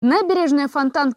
Набережная Фонтанки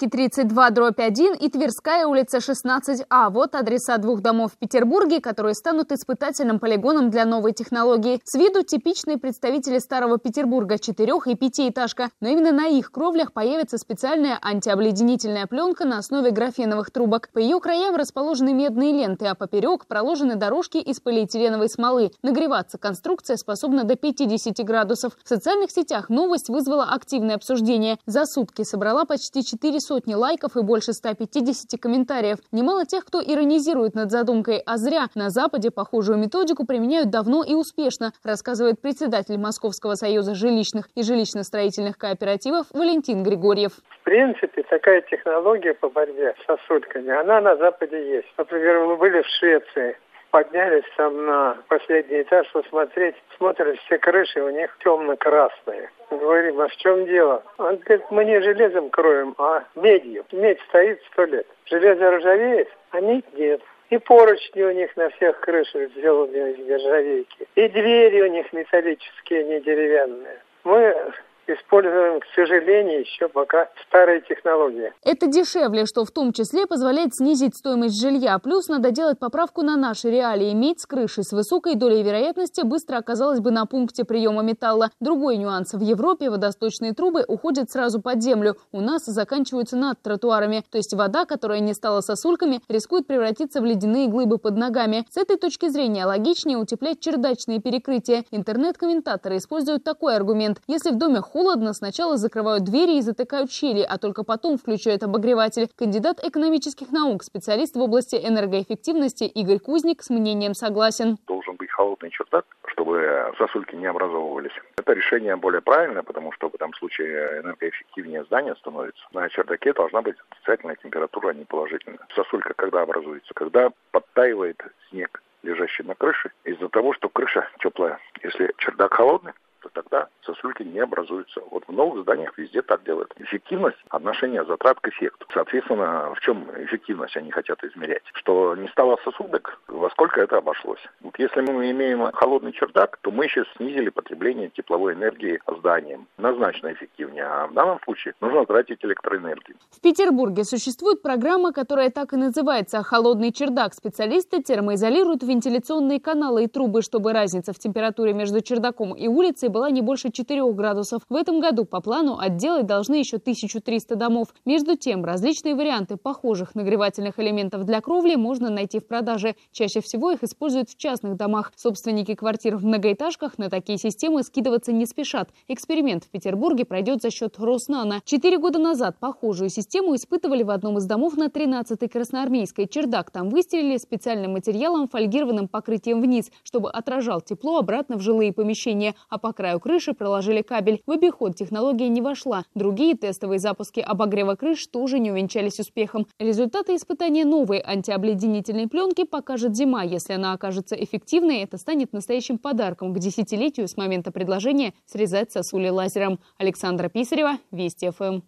32/1 и Тверская улица 16А. Вот адреса двух домов в Петербурге, которые станут испытательным полигоном для новой технологии. С виду типичные представители старого Петербурга, 4- и 5-этажка. Но именно на их кровлях появится специальная антиобледенительная пленка на основе графеновых трубок. По ее краям расположены медные ленты, а поперек проложены дорожки из полиэтиленовой смолы. Нагреваться конструкция способна до 50 градусов. В социальных сетях новость вызвала активное обсуждение. За сутки собрала почти 400 лайков и больше 150 комментариев. Немало тех, кто иронизирует над задумкой, а зря. На Западе похожую методику применяют давно и успешно, рассказывает председатель Московского союза жилищных и жилищно-строительных кооперативов Валентин Григорьев. В принципе, такая технология по борьбе с сосульками, она на Западе есть. Например, мы были в Швеции. Поднялись там на последний этаж посмотреть. Смотрим, все крыши у них темно-красные. Говорим, а в чем дело? Он говорит, мы не железом кроем, а медью. Медь стоит 100 лет. Железо ржавеет, а медь нет. И поручни у них на всех крышах сделаны из нержавейки. И двери у них металлические, не деревянные. Мы используем, к сожалению, еще пока старые технологии. Это дешевле, что в том числе позволяет снизить стоимость жилья. Плюс надо делать поправку на наши реалии. Медь с крыши с высокой долей вероятности быстро оказалась бы на пункте приема металла. Другой нюанс. В Европе водосточные трубы уходят сразу под землю. У нас заканчиваются над тротуарами. То есть вода, которая не стала сосульками, рискует превратиться в ледяные глыбы под ногами. С этой точки зрения логичнее утеплять чердачные перекрытия. Интернет-комментаторы используют такой аргумент. Если в доме холодно, сначала закрывают двери и затыкают щели, а только потом включают обогреватель. Кандидат экономических наук, специалист в области энергоэффективности Игорь Кузник с мнением согласен. Должен быть холодный чердак, чтобы сосульки не образовывались. Это решение более правильное, потому что в этом случае энергоэффективнее здание становится. На чердаке должна быть отрицательная температура, а не положительная. Сосулька когда образуется? Когда подтаивает снег, лежащий на крыше, из-за того, что крыша теплая. Если чердак холодный, то тогда сосульки не образуются. Вот в новых зданиях везде так делают. Эффективность отношения затрат к эффекту. Соответственно, в чем эффективность они хотят измерять? Что не стало сосудок, во сколько это обошлось. Вот если мы имеем холодный чердак, то мы еще снизили потребление тепловой энергии зданием. Однозначно эффективнее. А в данном случае нужно тратить электроэнергию. В Петербурге существует программа, которая так и называется «Холодный чердак». Специалисты термоизолируют вентиляционные каналы и трубы, чтобы разница в температуре между чердаком и улицей была не больше 4 градусов. В этом году по плану отделать должны еще 1300 домов. Между тем, различные варианты похожих нагревательных элементов для кровли можно найти в продаже. Чаще всего их используют в частных домах. Собственники квартир в многоэтажках на такие системы скидываться не спешат. Эксперимент в Петербурге пройдет за счет Роснано. 4 года назад похожую систему испытывали в одном из домов на 13-й Красноармейской. Чердак там выстелили специальным материалом, фольгированным покрытием вниз, чтобы отражал тепло обратно в жилые помещения, а по краю крыши проложили кабель. В обиход технология не вошла. Другие тестовые запуски обогрева крыш тоже не увенчались успехом. Результаты испытания новой антиобледенительной пленки покажет зима. Если она окажется эффективной, это станет настоящим подарком к десятилетию с момента предложения срезать сосули лазером. Александра Писарева, Вести ФМ.